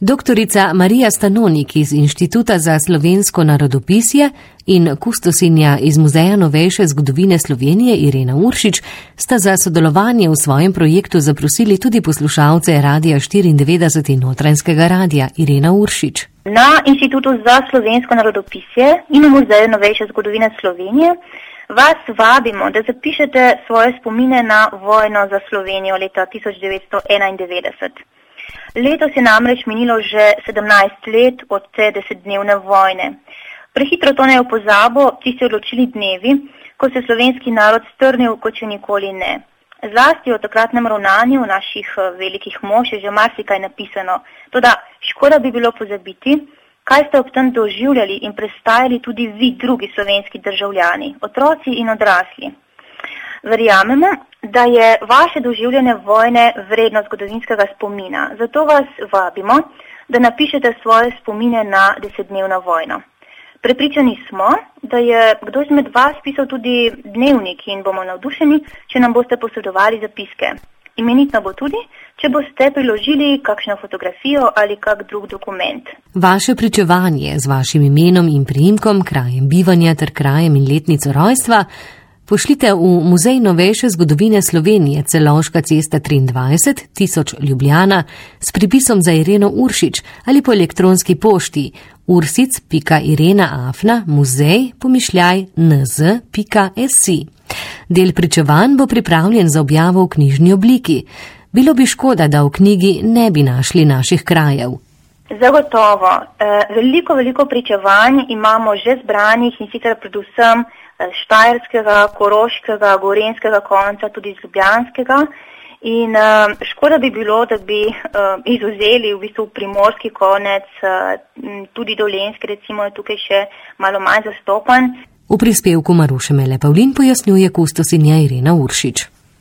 Doktorica Marija Stanonik iz Inštituta za slovensko narodopisje in kustosinja iz Muzeja novejše zgodovine Slovenije Irena Uršič sta za sodelovanje v svojem projektu zaprosili tudi poslušalce Radia 94 in Notranjskega radia. Irena Uršič. Na Inštitutu za slovensko narodopisje in v Muzeju novejše zgodovine Slovenije vas vabimo, da zapišete svoje spomine na vojno za Slovenijo leta 1991. Letos je namreč minilo že 17 let od te 10-dnevne vojne. Prehitro tonejo v pozabo tisti odločili dnevi, ko se slovenski narod strnil kot še nikoli ne. Zlasti o takratnem ravnanju naših velikih mož je že marsikaj napisano, toda škoda bi bilo pozabiti, kaj ste ob tem doživljali in prestajali tudi vi, drugi slovenski državljani, otroci in odrasli. Verjamemo, da je vaše doživljanje vojne vredno zgodovinskega spomina, zato vas vabimo, da napišete svoje spomine na 10-dnevno vojno. Prepričani smo, da je kdo izmed vas pisal tudi dnevnik in bomo navdušeni, če nam boste posredovali zapiske. Imenitno bo tudi, če boste priložili kakšno fotografijo ali kak drug dokument. Vaše pričevanje z vašim imenom in priimkom, krajem bivanja ter krajem in letnico rojstva pošljite v Muzej novejše zgodovine Slovenije, Celovška cesta 23, 1000 Ljubljana, s pripisom za Ireno Uršič ali po elektronski pošti ursic.irena@muzej-nz.si. Del pričevanj bo pripravljen za objavo v knjižni obliki. Bilo bi škoda, da v knjigi ne bi našli naših krajev. Zagotovo. Veliko pričevanj imamo že zbranih in sicer predvsem štajerskega, koroškega, gorenjskega konca, tudi iz ljubljanskega. In škoda bi bilo, da bi izuzeli v bistvu primorski konec, tudi dolenjski recimo je tukaj še malo manj zastopan. V prispevku Maruše Mele Pavlin pojasnjuje kustosinja Irena Uršič.